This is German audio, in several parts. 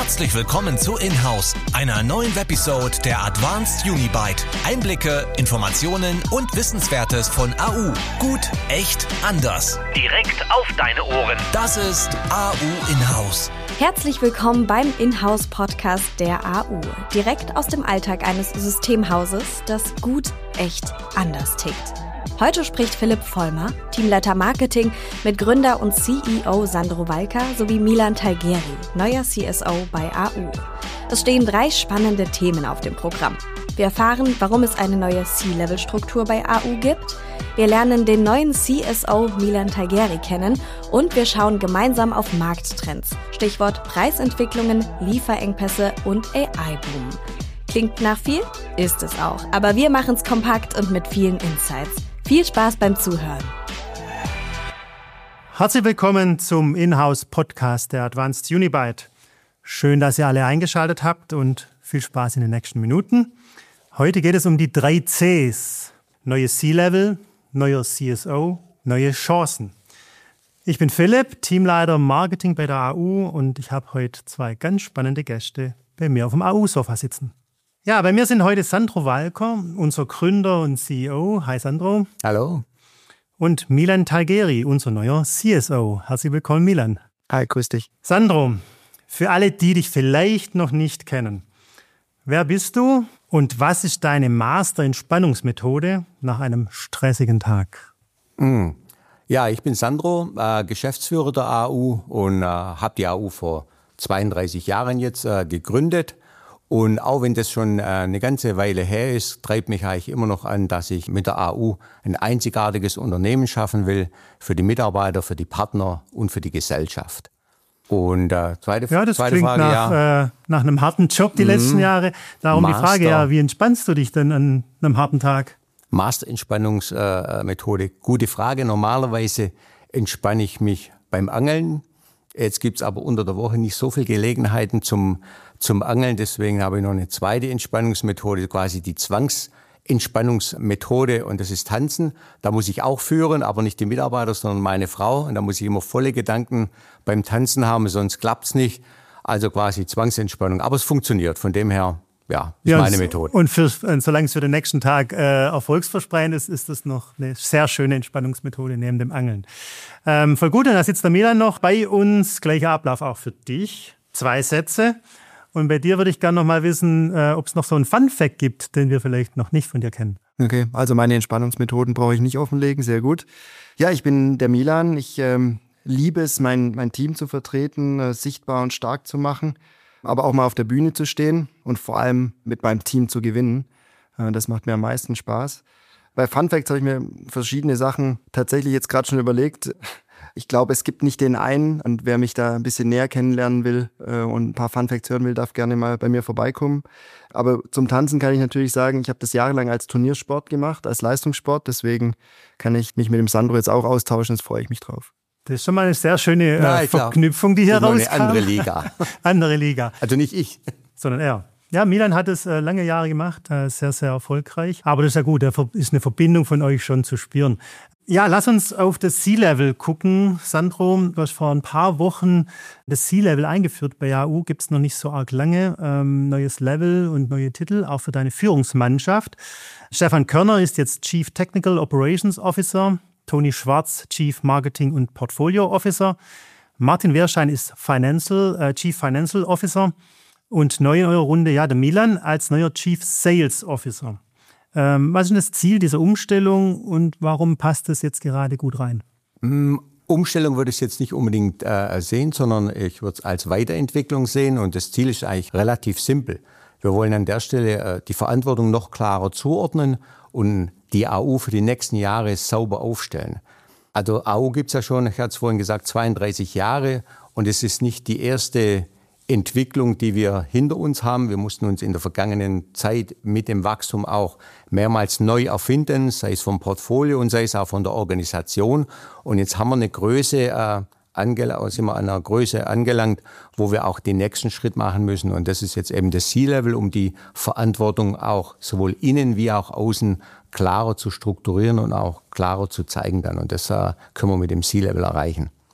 Herzlich willkommen zu Inhouse, einer neuen Webisode der Advanced Unibyte. Einblicke, Informationen und Wissenswertes von AU. Gut, echt, anders. Direkt auf deine Ohren. Das ist AU Inhouse. Herzlich willkommen beim Inhouse-Podcast der AU. Direkt aus dem Alltag eines Systemhauses, das gut, echt, anders tickt. Heute spricht Philipp Vollmer, Teamleiter Marketing, mit Gründer und CEO Sandro Walker sowie Milan Talgeri, neuer CSO bei AU. Es stehen 3 spannende Themen auf dem Programm. Wir erfahren, warum es eine neue C-Level-Struktur bei AU gibt. Wir lernen den neuen CSO Milan Talgeri kennen und wir schauen gemeinsam auf Markttrends. Stichwort Preisentwicklungen, Lieferengpässe und AI-Boom. Klingt nach viel? Ist es auch. Aber wir machen es kompakt und mit vielen Insights. Viel Spaß beim Zuhören. Herzlich willkommen zum Inhouse-Podcast der Advanced Unibyte. Schön, dass ihr alle eingeschaltet habt und viel Spaß in den nächsten Minuten. Heute geht es um die 3 Cs. Neue C-Level, neuer CSO, neue Chancen. Ich bin Philipp, Teamleiter Marketing bei der AU und ich habe heute 2 ganz spannende Gäste bei mir auf dem AU-Sofa sitzen. Ja, bei mir sind heute Sandro Walker, unser Gründer und CEO. Hi Sandro. Hallo. Und Milan Talgeri, unser neuer CSO. Herzlich willkommen, Milan. Hi, grüß dich. Sandro, für alle, die dich vielleicht noch nicht kennen, wer bist du und was ist deine Master-Entspannungsmethode nach einem stressigen Tag? Ja, ich bin Sandro, Geschäftsführer der AU und habe die AU vor 32 Jahren jetzt gegründet. Und auch wenn das schon eine ganze Weile her ist, treibt mich eigentlich immer noch an, dass ich mit der AU ein einzigartiges Unternehmen schaffen will für die Mitarbeiter, für die Partner und für die Gesellschaft. Und zweite klingt Frage, nach einem harten Job die letzten Jahre. Darum die Frage, wie entspannst du dich denn an einem harten Tag? Master-Entspannungsmethode, gute Frage. Normalerweise entspanne ich mich beim Angeln. Jetzt gibt's aber unter der Woche nicht so viele Gelegenheiten zum Angeln. Deswegen habe ich noch eine zweite Entspannungsmethode, quasi die Zwangsentspannungsmethode. Und das ist Tanzen. Da muss ich auch führen, aber nicht die Mitarbeiter, sondern meine Frau. Und da muss ich immer volle Gedanken beim Tanzen haben, sonst klappt's nicht. Also quasi Zwangsentspannung. Aber es funktioniert. Von dem her, ja, ist meine Methode. Und solange es für den nächsten Tag erfolgsversprechend ist, ist das noch eine sehr schöne Entspannungsmethode neben dem Angeln. Voll gut, und da sitzt der Milan noch bei uns. Gleicher Ablauf auch für dich. 2 Sätze. Und bei dir würde ich gerne noch mal wissen, ob es noch so einen Fun-Fact gibt, den wir vielleicht noch nicht von dir kennen. Okay, also meine Entspannungsmethoden brauche ich nicht offenlegen, sehr gut. Ja, ich bin der Milan. Ich liebe es, mein Team zu vertreten, sichtbar und stark zu machen, aber auch mal auf der Bühne zu stehen und vor allem mit meinem Team zu gewinnen. Das macht mir am meisten Spaß. Bei Fun Facts habe ich mir verschiedene Sachen tatsächlich jetzt gerade schon überlegt. Ich glaube, es gibt nicht den einen, und wer mich da ein bisschen näher kennenlernen will und ein paar Fun Facts hören will, darf gerne mal bei mir vorbeikommen. Aber zum Tanzen kann ich natürlich sagen, ich habe das jahrelang als Turniersport gemacht, als Leistungssport. Deswegen kann ich mich mit dem Sandro jetzt auch austauschen, das freue ich mich drauf. Das ist schon mal eine sehr schöne Verknüpfung, die hier rauskam. Eine andere Liga. Andere Liga. Also nicht ich. Sondern er. Ja, Milan hat es lange Jahre gemacht, sehr, sehr erfolgreich. Aber das ist ja gut, da ist eine Verbindung von euch schon zu spüren. Ja, lass uns auf das C-Level gucken. Sandro, du hast vor ein paar Wochen das C-Level eingeführt bei AU, gibt es noch nicht so arg lange. Neues Level und neue Titel, auch für deine Führungsmannschaft. Stefan Körner ist jetzt Chief Technical Operations Officer, Toni Schwarz Chief Marketing und Portfolio Officer, Martin Wehrschein ist Chief Financial Officer und neu in eurer Runde, ja, der Milan als neuer Chief Sales Officer. Was ist denn das Ziel dieser Umstellung und warum passt das jetzt gerade gut rein? Umstellung würde ich jetzt nicht unbedingt sehen, sondern ich würde es als Weiterentwicklung sehen und das Ziel ist eigentlich relativ simpel. Wir wollen an der Stelle die Verantwortung noch klarer zuordnen und die AU für die nächsten Jahre sauber aufstellen. Also AU gibt es ja schon, ich hatte es vorhin gesagt, 32 Jahre und es ist nicht die erste Entwicklung, die wir hinter uns haben. Wir mussten uns in der vergangenen Zeit mit dem Wachstum auch mehrmals neu erfinden, sei es vom Portfolio und sei es auch von der Organisation. Und jetzt haben wir eine Größe, sind wir an einer Größe angelangt, wo wir auch den nächsten Schritt machen müssen. Und das ist jetzt eben das C-Level, um die Verantwortung auch sowohl innen wie auch außen klarer zu strukturieren und auch klarer zu zeigen dann. Und das können wir mit dem C-Level erreichen.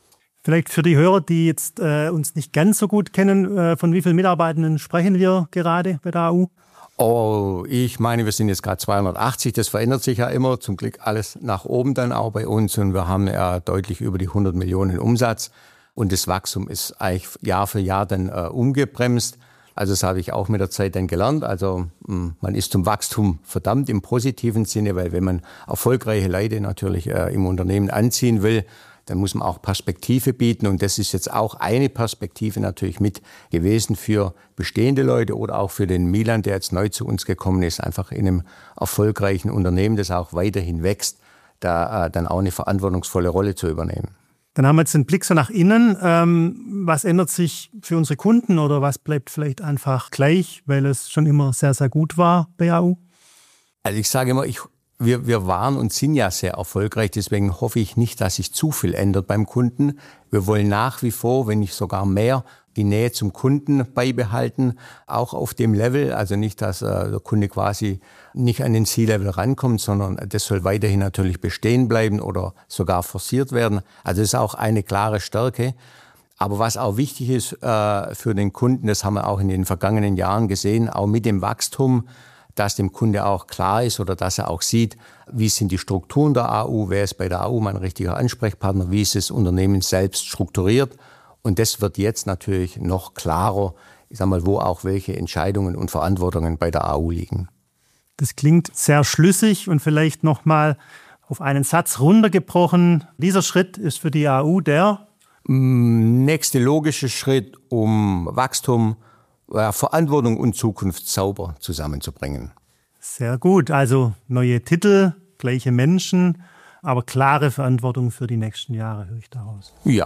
Vielleicht für die Hörer, die jetzt uns nicht ganz so gut kennen, von wie vielen Mitarbeitenden sprechen wir gerade bei der AU? Oh, ich meine, wir sind jetzt gerade 280, das verändert sich ja immer, zum Glück alles nach oben dann auch bei uns und wir haben ja deutlich über die 100 Millionen Umsatz und das Wachstum ist eigentlich Jahr für Jahr dann umgebremst. Also das habe ich auch mit der Zeit dann gelernt. Also man ist zum Wachstum verdammt im positiven Sinne, weil wenn man erfolgreiche Leute natürlich im Unternehmen anziehen will, dann muss man auch Perspektive bieten und das ist jetzt auch eine Perspektive natürlich mit gewesen für bestehende Leute oder auch für den Milan, der jetzt neu zu uns gekommen ist, einfach in einem erfolgreichen Unternehmen, das auch weiterhin wächst, da dann auch eine verantwortungsvolle Rolle zu übernehmen. Dann haben wir jetzt den Blick so nach innen. Was ändert sich für unsere Kunden oder was bleibt vielleicht einfach gleich, weil es schon immer sehr, sehr gut war bei AU? Also ich sage immer, wir waren und sind ja sehr erfolgreich, deswegen hoffe ich nicht, dass sich zu viel ändert beim Kunden. Wir wollen nach wie vor, wenn nicht sogar mehr, die Nähe zum Kunden beibehalten, auch auf dem Level. Also nicht, dass der Kunde quasi nicht an den C-Level rankommt, sondern das soll weiterhin natürlich bestehen bleiben oder sogar forciert werden. Also das ist auch eine klare Stärke. Aber was auch wichtig ist für den Kunden, das haben wir auch in den vergangenen Jahren gesehen, auch mit dem Wachstum, dass dem Kunde auch klar ist oder dass er auch sieht, wie sind die Strukturen der AU, wer ist bei der AU mein richtiger Ansprechpartner, wie ist das Unternehmen selbst strukturiert. Und das wird jetzt natürlich noch klarer, ich sag mal, wo auch welche Entscheidungen und Verantwortungen bei der AU liegen. Das klingt sehr schlüssig und vielleicht nochmal auf einen Satz runtergebrochen. Dieser Schritt ist für die AU der nächste logische Schritt, um Wachstum, Verantwortung und Zukunft sauber zusammenzubringen. Sehr gut. Also neue Titel, gleiche Menschen, aber klare Verantwortung für die nächsten Jahre, höre ich daraus. Ja.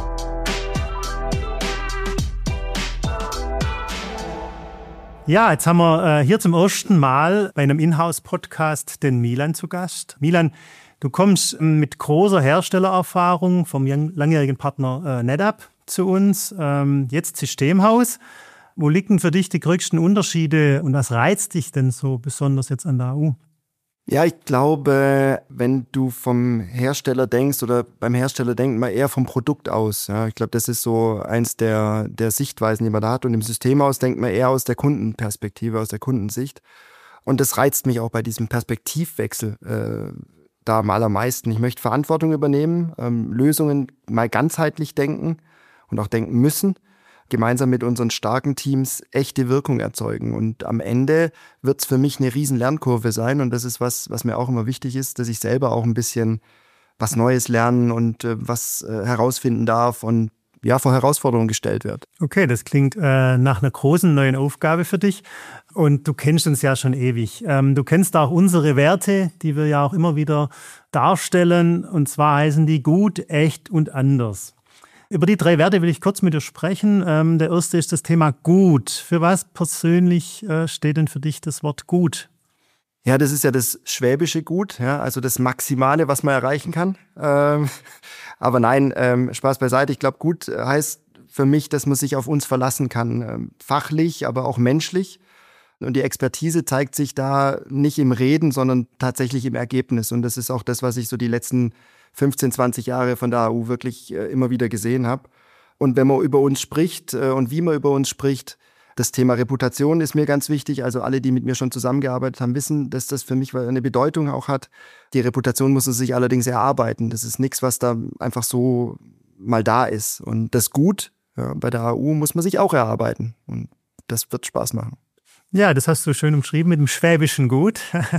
Ja, jetzt haben wir hier zum ersten Mal bei einem Inhouse-Podcast den Milan zu Gast. Milan, du kommst mit großer Herstellererfahrung vom langjährigen Partner NetApp zu uns, jetzt Systemhaus. Wo liegen für dich die größten Unterschiede und was reizt dich denn so besonders jetzt an der AU? Ja, ich glaube, wenn du vom Hersteller denkst oder beim Hersteller denkt man eher vom Produkt aus. Ja, ich glaube, das ist so eins der Sichtweisen, die man da hat. Und im Systemhaus denkt man eher aus der Kundenperspektive, aus der Kundensicht. Und das reizt mich auch bei diesem Perspektivwechsel da am allermeisten. Ich möchte Verantwortung übernehmen, Lösungen mal ganzheitlich denken und auch denken müssen. Gemeinsam mit unseren starken Teams echte Wirkung erzeugen. Und am Ende wird es für mich eine riesen Lernkurve sein. Und das ist was mir auch immer wichtig ist, dass ich selber auch ein bisschen was Neues lernen und was herausfinden darf und ja, vor Herausforderungen gestellt wird. Okay, das klingt nach einer großen neuen Aufgabe für dich. Und du kennst uns ja schon ewig. Du kennst auch unsere Werte, die wir ja auch immer wieder darstellen. Und zwar heißen die gut, echt und anders. Über die 3 Werte will ich kurz mit dir sprechen. Der erste ist das Thema gut. Für was persönlich steht denn für dich das Wort gut? Ja, das ist ja das schwäbische Gut, ja, also das Maximale, was man erreichen kann. Aber nein, Spaß beiseite. Ich glaube, gut heißt für mich, dass man sich auf uns verlassen kann. Fachlich, aber auch menschlich. Und die Expertise zeigt sich da nicht im Reden, sondern tatsächlich im Ergebnis. Und das ist auch das, was ich so die letzten 15, 20 Jahre von der AU wirklich immer wieder gesehen habe. Und wenn man über uns spricht und wie man über uns spricht, das Thema Reputation ist mir ganz wichtig. Also alle, die mit mir schon zusammengearbeitet haben, wissen, dass das für mich eine Bedeutung auch hat. Die Reputation muss man sich allerdings erarbeiten. Das ist nichts, was da einfach so mal da ist. Und das Gut, ja, bei der AU muss man sich auch erarbeiten. Und das wird Spaß machen. Ja, das hast du schön umschrieben mit dem schwäbischen Gut.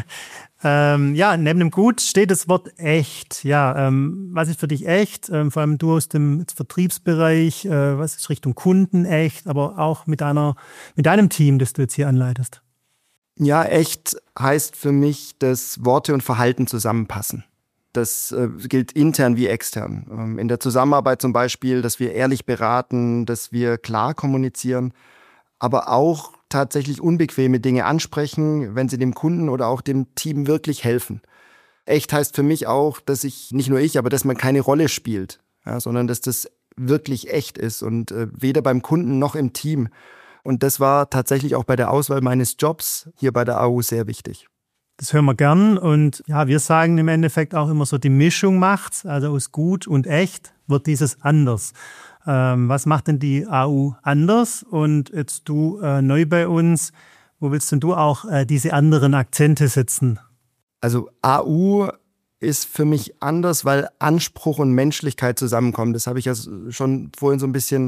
Ja, neben dem Gut steht das Wort echt. Ja, was ist für dich echt? Vor allem du aus dem Vertriebsbereich, was ist Richtung Kunden echt, aber auch mit deinem Team, das du jetzt hier anleitest. Ja, echt heißt für mich, dass Worte und Verhalten zusammenpassen. Das gilt intern wie extern. In der Zusammenarbeit zum Beispiel, dass wir ehrlich beraten, dass wir klar kommunizieren, aber auch tatsächlich unbequeme Dinge ansprechen, wenn sie dem Kunden oder auch dem Team wirklich helfen. Echt heißt für mich auch, dass dass man keine Rolle spielt, ja, sondern dass das wirklich echt ist und weder beim Kunden noch im Team. Und das war tatsächlich auch bei der Auswahl meines Jobs hier bei der AU sehr wichtig. Das hören wir gern. Und ja, wir sagen im Endeffekt auch immer so, die Mischung macht's. Also aus gut und echt wird dieses anders. Was macht denn die AU anders? Und jetzt du neu bei uns, wo willst denn du auch diese anderen Akzente setzen? Also AU ist für mich anders, weil Anspruch und Menschlichkeit zusammenkommen. Das habe ich ja schon vorhin so ein bisschen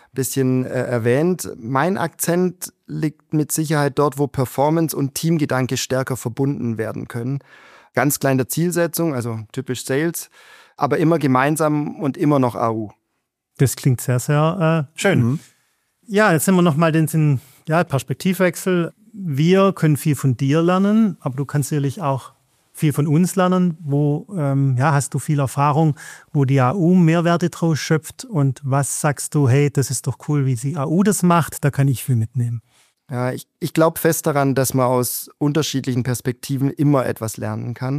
erwähnt. Mein Akzent liegt mit Sicherheit dort, wo Performance und Teamgedanke stärker verbunden werden können. Ganz klar in der Zielsetzung, also typisch Sales, aber immer gemeinsam und immer noch AU. Das klingt sehr, sehr schön. Mhm. Ja, jetzt sind wir nochmal den Perspektivwechsel. Wir können viel von dir lernen, aber du kannst sicherlich auch viel von uns lernen. Wo hast du viel Erfahrung, wo die AU Mehrwerte draus schöpft? Und was sagst du, hey, das ist doch cool, wie die AU das macht, da kann ich viel mitnehmen. Ja, ich glaube fest daran, dass man aus unterschiedlichen Perspektiven immer etwas lernen kann.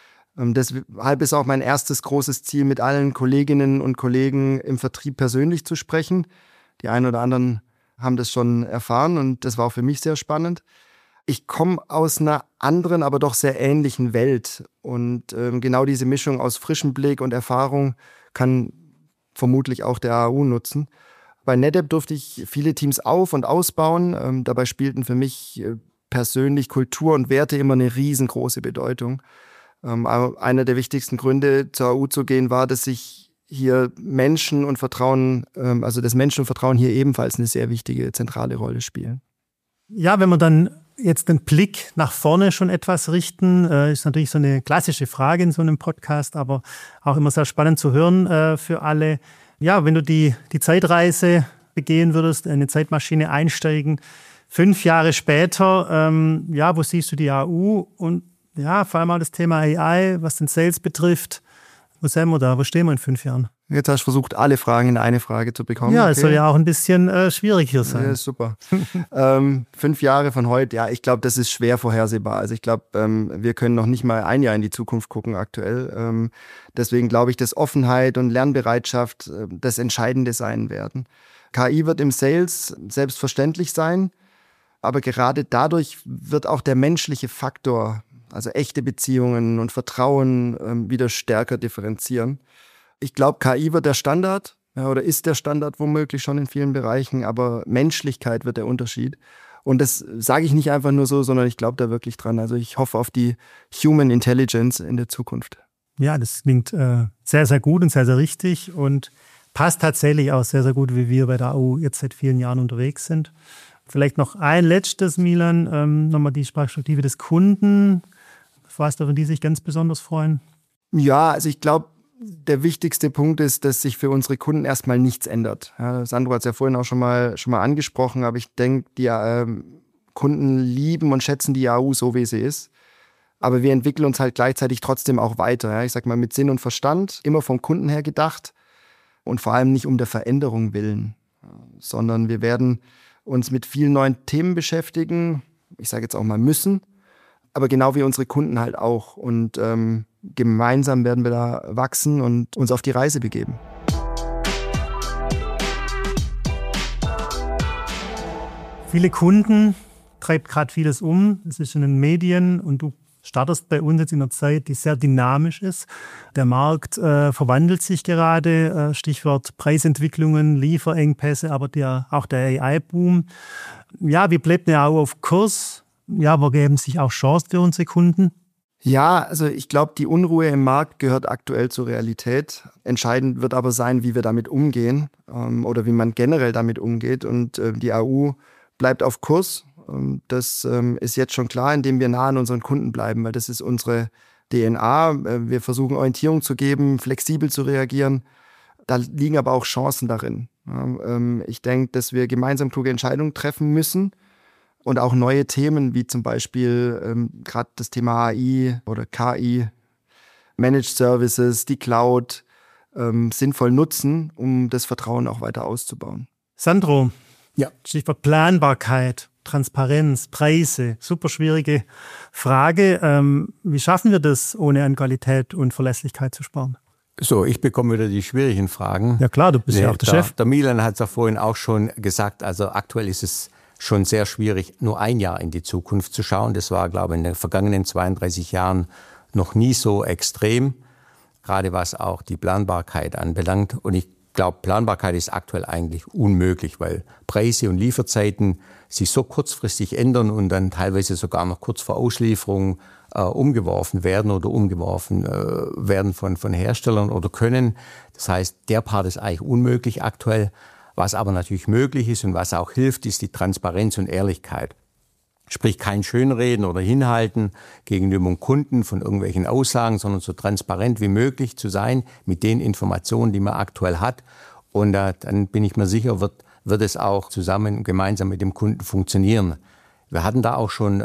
Deshalb ist auch mein erstes großes Ziel, mit allen Kolleginnen und Kollegen im Vertrieb persönlich zu sprechen. Die einen oder anderen haben das schon erfahren und das war auch für mich sehr spannend. Ich komme aus einer anderen, aber doch sehr ähnlichen Welt und genau diese Mischung aus frischem Blick und Erfahrung kann vermutlich auch der AU nutzen. Bei NetApp durfte ich viele Teams auf- und ausbauen. Dabei spielten für mich persönlich Kultur und Werte immer eine riesengroße Bedeutung. Einer der wichtigsten Gründe, zur AU zu gehen, war, dass sich hier Menschen und Vertrauen, also das Menschen und Vertrauen hier ebenfalls eine sehr wichtige, zentrale Rolle spielen. Ja, wenn wir dann jetzt den Blick nach vorne schon etwas richten, ist natürlich so eine klassische Frage in so einem Podcast, aber auch immer sehr spannend zu hören für alle. Ja, wenn du die Zeitreise begehen würdest, eine Zeitmaschine einsteigen, 5 Jahre später, wo siehst du die AU? Und ja, vor allem auch das Thema AI, was den Sales betrifft. Wo sind wir da? Wo stehen wir in 5 Jahren? Jetzt hast du versucht, alle Fragen in eine Frage zu bekommen. Ja, es soll ja auch ein bisschen schwierig hier sein. Ja, super. 5 Jahre von heute, ja, ich glaube, das ist schwer vorhersehbar. Also ich glaube, wir können noch nicht mal 1 Jahr in die Zukunft gucken aktuell. Deswegen glaube ich, dass Offenheit und Lernbereitschaft das Entscheidende sein werden. KI wird im Sales selbstverständlich sein, aber gerade dadurch wird auch der menschliche Faktor, also echte Beziehungen und Vertrauen wieder stärker differenzieren. Ich glaube, KI wird der Standard oder ist der Standard womöglich schon in vielen Bereichen, aber Menschlichkeit wird der Unterschied. Und das sage ich nicht einfach nur so, sondern ich glaube da wirklich dran. Also ich hoffe auf die Human Intelligence in der Zukunft. Ja, das klingt sehr, sehr gut und sehr, sehr richtig und passt tatsächlich auch sehr, sehr gut, wie wir bei der AU jetzt seit vielen Jahren unterwegs sind. Vielleicht noch ein letztes, Milan, nochmal die Perspektive des Kunden. Was dürfen die sich ganz besonders freuen? Ja, also ich glaube, der wichtigste Punkt ist, dass sich für unsere Kunden erstmal nichts ändert. Ja, Sandro hat es ja vorhin auch schon mal angesprochen, aber ich denke, die Kunden lieben und schätzen die AU so, wie sie ist. Aber wir entwickeln uns halt gleichzeitig trotzdem auch weiter. Ja, ich sag mal mit Sinn und Verstand, immer vom Kunden her gedacht und vor allem nicht um der Veränderung willen, sondern wir werden uns mit vielen neuen Themen beschäftigen. Ich sage jetzt auch mal müssen. Aber genau wie unsere Kunden halt auch. Und gemeinsam werden wir da wachsen und uns auf die Reise begeben. Viele Kunden treibt gerade vieles um. Es ist in den Medien und du startest bei uns jetzt in einer Zeit, die sehr dynamisch ist. Der Markt verwandelt sich gerade. Stichwort Preisentwicklungen, Lieferengpässe, aber auch der AI-Boom. Ja, wie bleibt eine AU auf Kurs? Ja, aber geben sich auch Chancen für unsere Kunden? Ja, also ich glaube, die Unruhe im Markt gehört aktuell zur Realität. Entscheidend wird aber sein, wie wir damit umgehen oder wie man generell damit umgeht. Und die AU bleibt auf Kurs. Das ist jetzt schon klar, indem wir nah an unseren Kunden bleiben, weil das ist unsere DNA. Wir versuchen Orientierung zu geben, flexibel zu reagieren. Da liegen aber auch Chancen darin. Ich denke, dass wir gemeinsam kluge Entscheidungen treffen müssen. Und auch neue Themen, wie zum Beispiel gerade das Thema AI oder KI, Managed Services, die Cloud, sinnvoll nutzen, um das Vertrauen auch weiter auszubauen. Sandro, ja. Stichwort Planbarkeit, Transparenz, Preise, super schwierige Frage. Wie schaffen wir das, ohne an Qualität und Verlässlichkeit zu sparen? So, ich bekomme wieder die schwierigen Fragen. Ja klar, du bist ja auch der Chef. Der Milan hat es ja vorhin auch schon gesagt, also aktuell ist es schon sehr schwierig, nur ein Jahr in die Zukunft zu schauen. Das war, glaube ich, in den vergangenen 32 Jahren noch nie so extrem, gerade was auch die Planbarkeit anbelangt. Und ich glaube, Planbarkeit ist aktuell eigentlich unmöglich, weil Preise und Lieferzeiten sich so kurzfristig ändern und dann teilweise sogar noch kurz vor Auslieferung umgeworfen werden oder umgeworfen werden von Herstellern oder können. Das heißt, der Part ist eigentlich unmöglich aktuell. Was aber natürlich möglich ist und was auch hilft, ist die Transparenz und Ehrlichkeit. Sprich, kein Schönreden oder Hinhalten gegenüber dem Kunden von irgendwelchen Aussagen, sondern so transparent wie möglich zu sein mit den Informationen, die man aktuell hat. Und dann bin ich mir sicher, wird es auch gemeinsam mit dem Kunden funktionieren. Wir hatten da auch schon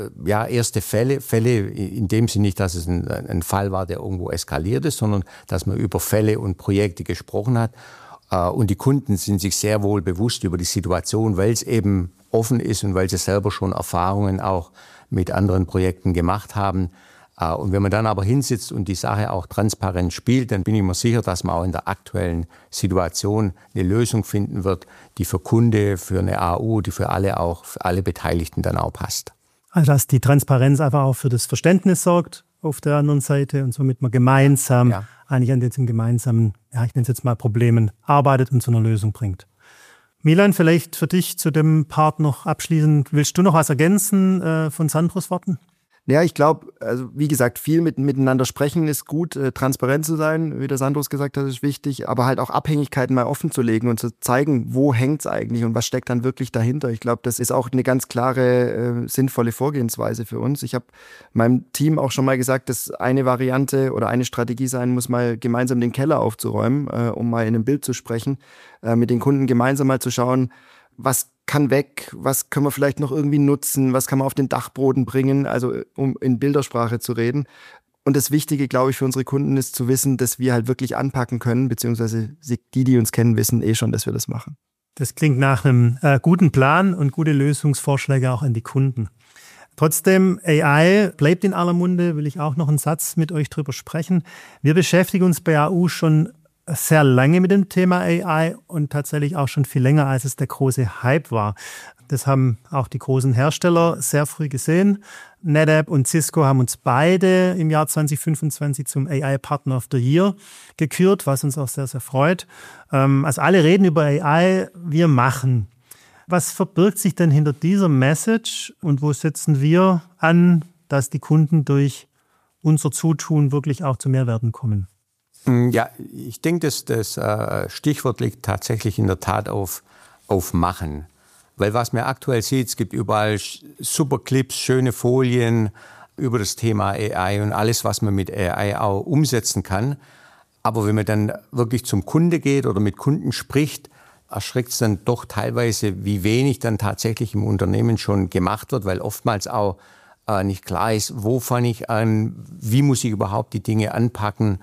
erste Fälle in dem Sinne nicht, dass es ein Fall war, der irgendwo eskaliert ist, sondern dass man über Fälle und Projekte gesprochen hat. Und die Kunden sind sich sehr wohl bewusst über die Situation, weil es eben offen ist und weil sie selber schon Erfahrungen auch mit anderen Projekten gemacht haben. Und wenn man dann aber hinsitzt und die Sache auch transparent spielt, dann bin ich mir sicher, dass man auch in der aktuellen Situation eine Lösung finden wird, die für Kunde, für eine AU, die für alle Beteiligten dann auch passt. Also dass die Transparenz einfach auch für das Verständnis sorgt auf der anderen Seite und somit man gemeinsam eigentlich an diesen gemeinsamen, ich nenne es jetzt mal Problemen, arbeitet und zu einer Lösung bringt. Milan, vielleicht für dich zu dem Part noch abschließend. Willst du noch was ergänzen von Sandros Worten? Ja, ich glaube, also wie gesagt, viel miteinander sprechen ist gut, transparent zu sein, wie der Sandros gesagt hat, ist wichtig, aber halt auch Abhängigkeiten mal offen zu legen und zu zeigen, wo hängt's eigentlich und was steckt dann wirklich dahinter. Ich glaube, das ist auch eine ganz klare, sinnvolle Vorgehensweise für uns. Ich habe meinem Team auch schon mal gesagt, dass eine Variante oder eine Strategie sein muss, mal gemeinsam den Keller aufzuräumen, um mal in einem Bild zu sprechen, mit den Kunden gemeinsam mal zu schauen, was kann weg, was können wir vielleicht noch irgendwie nutzen, was kann man auf den Dachboden bringen, also um in Bildersprache zu reden. Und das Wichtige, glaube ich, für unsere Kunden ist zu wissen, dass wir halt wirklich anpacken können, beziehungsweise die uns kennen, wissen schon, dass wir das machen. Das klingt nach einem guten Plan und gute Lösungsvorschläge auch an die Kunden. Trotzdem, AI bleibt in aller Munde, will ich auch noch einen Satz mit euch drüber sprechen. Wir beschäftigen uns bei AU schon sehr lange mit dem Thema AI und tatsächlich auch schon viel länger, als es der große Hype war. Das haben auch die großen Hersteller sehr früh gesehen. NetApp und Cisco haben uns beide im Jahr 2025 zum AI Partner of the Year gekürt, was uns auch sehr, sehr freut. Also alle reden über AI, wir machen. Was verbirgt sich denn hinter dieser Message und wo setzen wir an, dass die Kunden durch unser Zutun wirklich auch zu Mehrwerten kommen? Ja, ich denke, das Stichwort liegt tatsächlich in der Tat auf Machen. Weil was man aktuell sieht, es gibt überall super Clips, schöne Folien über das Thema AI und alles, was man mit AI auch umsetzen kann. Aber wenn man dann wirklich zum Kunde geht oder mit Kunden spricht, erschreckt es dann doch teilweise, wie wenig dann tatsächlich im Unternehmen schon gemacht wird, weil oftmals auch nicht klar ist, wo fange ich an, wie muss ich überhaupt die Dinge anpacken.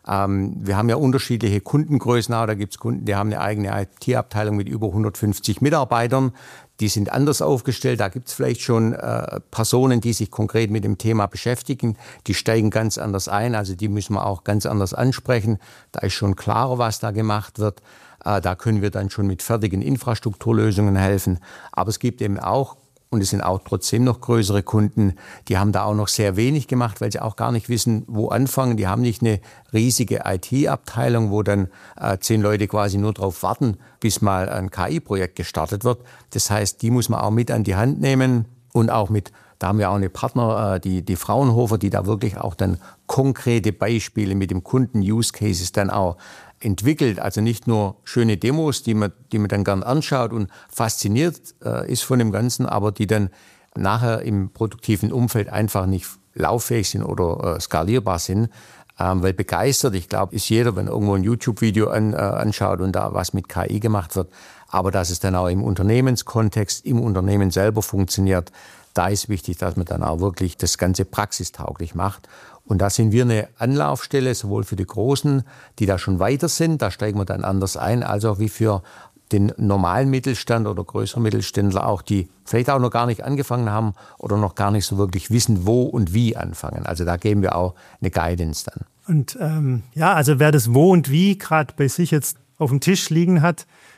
Wir haben ja unterschiedliche Kundengrößen, da gibt es Kunden, die haben eine eigene IT-Abteilung mit über 150 Mitarbeitern, die sind anders aufgestellt, da gibt es vielleicht schon Personen, die sich konkret mit dem Thema beschäftigen, die steigen ganz anders ein, also die müssen wir auch ganz anders ansprechen, da ist schon klarer, was da gemacht wird, da können wir dann schon mit fertigen Infrastrukturlösungen helfen, aber es gibt eben auch, und es sind auch trotzdem noch größere Kunden, die haben da auch noch sehr wenig gemacht, weil sie auch gar nicht wissen, wo anfangen. Die haben nicht eine riesige IT-Abteilung, wo dann 10 Leute quasi nur darauf warten, bis mal ein KI-Projekt gestartet wird. Das heißt, die muss man auch mit an die Hand nehmen und auch da haben wir auch eine Partner, die Fraunhofer, die da wirklich auch dann konkrete Beispiele mit dem Kunden, Use Cases dann auch entwickelt, also nicht nur schöne Demos, die man dann gern anschaut und fasziniert ist von dem Ganzen, aber die dann nachher im produktiven Umfeld einfach nicht lauffähig sind oder skalierbar sind, weil begeistert, ich glaube, ist jeder, wenn irgendwo ein YouTube-Video anschaut und da was mit KI gemacht wird, aber dass es dann auch im Unternehmenskontext, im Unternehmen selber funktioniert, da ist wichtig, dass man dann auch wirklich das Ganze praxistauglich macht. Und da sind wir eine Anlaufstelle, sowohl für die Großen, die da schon weiter sind, da steigen wir dann anders ein, als auch wie für den normalen Mittelstand oder größeren Mittelständler auch, die vielleicht auch noch gar nicht angefangen haben oder noch gar nicht so wirklich wissen, wo und wie anfangen. Also da geben wir auch eine Guidance dann. Und also wer das Wo und Wie gerade bei sich jetzt auf dem Tisch liegen hat,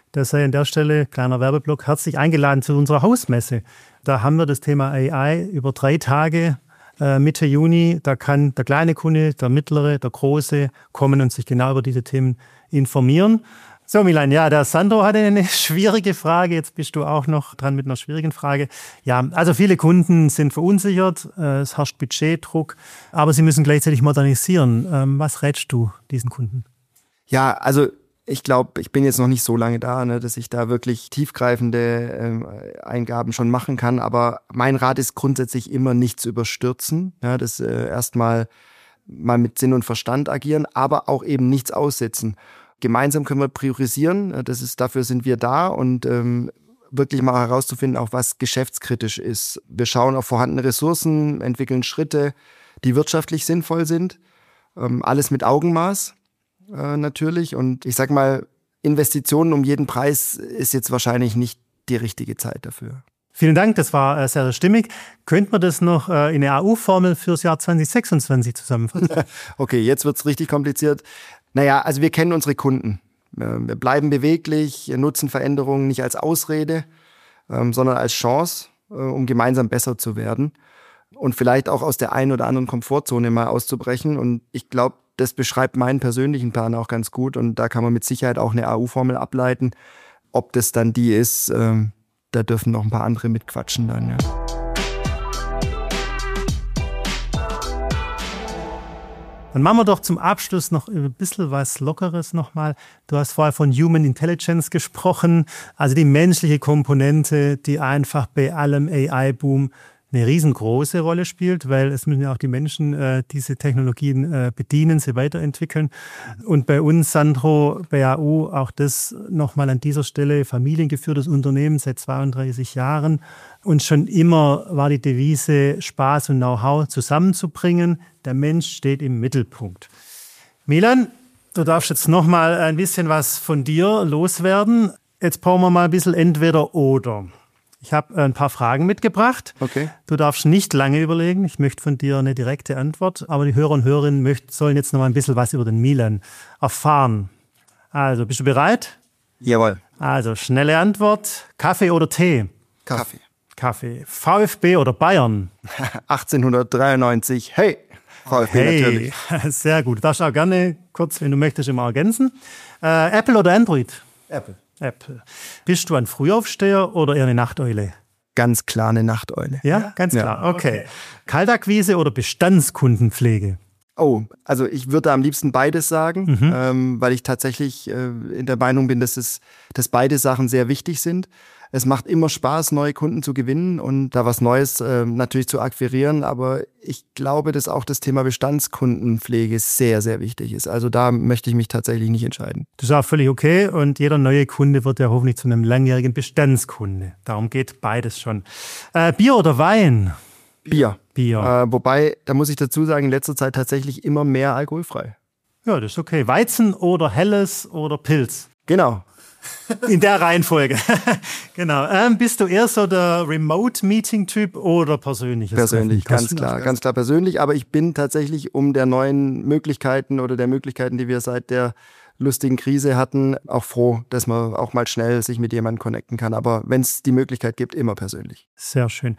der sei an der Stelle, kleiner Werbeblock, herzlich eingeladen zu unserer Hausmesse. Da haben wir das Thema AI über 3 Tage, Mitte Juni. Da kann der kleine Kunde, der mittlere, der große kommen und sich genau über diese Themen informieren. So, Milan, ja, der Sandro hatte eine schwierige Frage. Jetzt bist du auch noch dran mit einer schwierigen Frage. Ja, also viele Kunden sind verunsichert. Es herrscht Budgetdruck, aber sie müssen gleichzeitig modernisieren. Was rätst du diesen Kunden? Ja, also ich glaube, ich bin jetzt noch nicht so lange da, dass ich da wirklich tiefgreifende Eingaben schon machen kann. Aber mein Rat ist grundsätzlich immer nicht zu überstürzen. Ja, das erstmal mal mit Sinn und Verstand agieren, aber auch eben nichts aussetzen. Gemeinsam können wir priorisieren, dafür sind wir da und wirklich mal herauszufinden, auch was geschäftskritisch ist. Wir schauen auf vorhandene Ressourcen, entwickeln Schritte, die wirtschaftlich sinnvoll sind. Alles mit Augenmaß natürlich. Und ich sag mal, Investitionen um jeden Preis ist jetzt wahrscheinlich nicht die richtige Zeit dafür. Vielen Dank, das war sehr, sehr stimmig. Könnte man das noch in eine AU-Formel fürs Jahr 2026 zusammenfassen? Okay, jetzt wird's richtig kompliziert. Naja, also wir kennen unsere Kunden. Wir bleiben beweglich, nutzen Veränderungen nicht als Ausrede, sondern als Chance, um gemeinsam besser zu werden und vielleicht auch aus der einen oder anderen Komfortzone mal auszubrechen. Und ich glaube, das beschreibt meinen persönlichen Plan auch ganz gut. Und da kann man mit Sicherheit auch eine AU-Formel ableiten. Ob das dann die ist, da dürfen noch ein paar andere mitquatschen dann, ja. Dann machen wir doch zum Abschluss noch ein bisschen was Lockeres nochmal. Du hast vorher von Human Intelligence gesprochen, also die menschliche Komponente, die einfach bei allem AI-Boom eine riesengroße Rolle spielt, weil es müssen ja auch die Menschen diese Technologien bedienen, sie weiterentwickeln. Und bei uns, Sandro, bei AU, auch das nochmal an dieser Stelle, familiengeführtes Unternehmen seit 32 Jahren. Und schon immer war die Devise, Spaß und Know-how zusammenzubringen. Der Mensch steht im Mittelpunkt. Milan, du darfst jetzt nochmal ein bisschen was von dir loswerden. Jetzt brauchen wir mal ein bisschen Entweder-Oder. Ich habe ein paar Fragen mitgebracht. Okay. Du darfst nicht lange überlegen. Ich möchte von dir eine direkte Antwort. Aber die Hörer und Hörerinnen sollen jetzt noch mal ein bisschen was über den Milan erfahren. Also, bist du bereit? Jawohl. Also, schnelle Antwort. Kaffee oder Tee? Kaffee. Kaffee. VfB oder Bayern? 1893. Hey! VfB natürlich. Sehr gut. Du darfst auch gerne kurz, wenn du möchtest, immer ergänzen. Apple oder Android? Apple. Bist du ein Frühaufsteher oder eher eine Nachteule? Ganz klar eine Nachteule. Ja, ganz klar. Okay. Kaltakquise oder Bestandskundenpflege? Oh, also ich würde am liebsten beides sagen, weil ich tatsächlich in der Meinung bin, dass beide Sachen sehr wichtig sind. Es macht immer Spaß, neue Kunden zu gewinnen und da was Neues natürlich zu akquirieren. Aber ich glaube, dass auch das Thema Bestandskundenpflege sehr, sehr wichtig ist. Also da möchte ich mich tatsächlich nicht entscheiden. Das ist auch völlig okay. Und jeder neue Kunde wird ja hoffentlich zu einem langjährigen Bestandskunde. Darum geht beides schon. Bier oder Wein? Bier. Bier. Wobei, da muss ich dazu sagen, in letzter Zeit tatsächlich immer mehr alkoholfrei. Ja, das ist okay. Weizen oder Helles oder Pilz? Genau. In der Reihenfolge. Genau. Bist du eher so der Remote-Meeting-Typ oder persönliches? Persönlich, ganz klar persönlich. Aber ich bin tatsächlich um der neuen Möglichkeiten oder der Möglichkeiten, die wir seit der lustigen Krise hatten, auch froh, dass man auch mal schnell sich mit jemandem connecten kann. Aber wenn es die Möglichkeit gibt, immer persönlich. Sehr schön.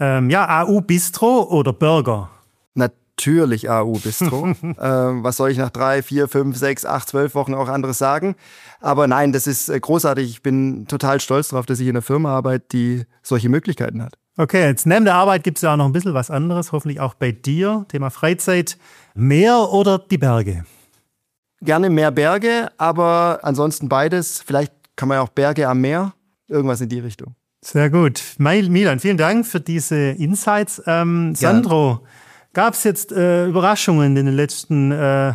AU Bistro oder Burger? Natürlich AU Bistro. Was soll ich nach 3, 4, 5, 6, 8, 12 Wochen auch anderes sagen? Aber nein, das ist großartig. Ich bin total stolz darauf, dass ich in einer Firma arbeite, die solche Möglichkeiten hat. Okay, jetzt neben der Arbeit gibt es ja auch noch ein bisschen was anderes, hoffentlich auch bei dir. Thema Freizeit. Meer oder die Berge? Gerne mehr Berge, aber ansonsten beides. Vielleicht kann man ja auch Berge am Meer. Irgendwas in die Richtung. Sehr gut. Milan, vielen Dank für diese Insights. Sandro, gab es jetzt Überraschungen in den letzten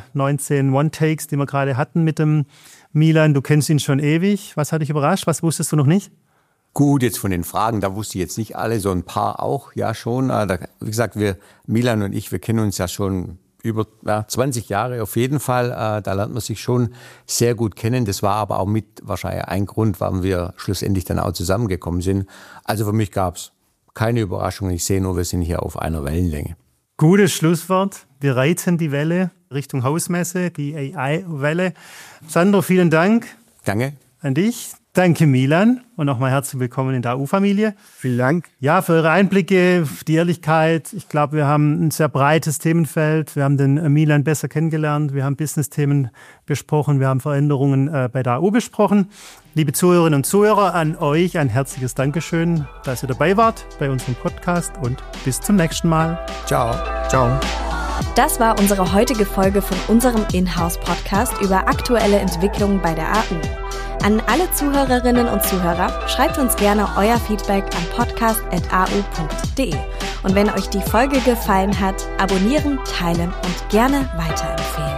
19 One-Takes, die wir gerade hatten mit dem Milan? Du kennst ihn schon ewig. Was hat dich überrascht? Was wusstest du noch nicht? Gut, jetzt von den Fragen, da wusste ich jetzt nicht alle, so ein paar auch, ja schon. Wie gesagt, Milan und ich, wir kennen uns ja schon über 20 Jahre auf jeden Fall. Da lernt man sich schon sehr gut kennen. Das war aber auch mit wahrscheinlich ein Grund, warum wir schlussendlich dann auch zusammengekommen sind. Also für mich gab es keine Überraschungen. Ich sehe nur, wir sind hier auf einer Wellenlänge. Gutes Schlusswort. Wir reiten die Welle Richtung Hausmesse, die AI-Welle. Sandro, vielen Dank. Danke. An dich. Danke, Milan. Und nochmal herzlich willkommen in der AU-Familie. Vielen Dank. Ja, für eure Einblicke, die Ehrlichkeit. Ich glaube, wir haben ein sehr breites Themenfeld. Wir haben den Milan besser kennengelernt. Wir haben Business-Themen besprochen. Wir haben Veränderungen bei der AU besprochen. Liebe Zuhörerinnen und Zuhörer, an euch ein herzliches Dankeschön, dass ihr dabei wart bei unserem Podcast und bis zum nächsten Mal. Ciao. Ciao. Das war unsere heutige Folge von unserem Inhouse-Podcast über aktuelle Entwicklungen bei der AU. An alle Zuhörerinnen und Zuhörer, schreibt uns gerne euer Feedback an podcast@au.de. Und wenn euch die Folge gefallen hat, abonnieren, teilen und gerne weiterempfehlen.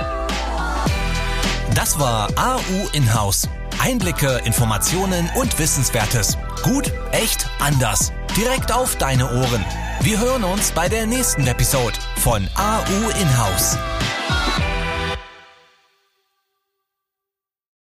Das war AU Inhouse. Einblicke, Informationen und Wissenswertes. Gut, echt, anders. Direkt auf deine Ohren. Wir hören uns bei der nächsten Episode von AU Inhouse.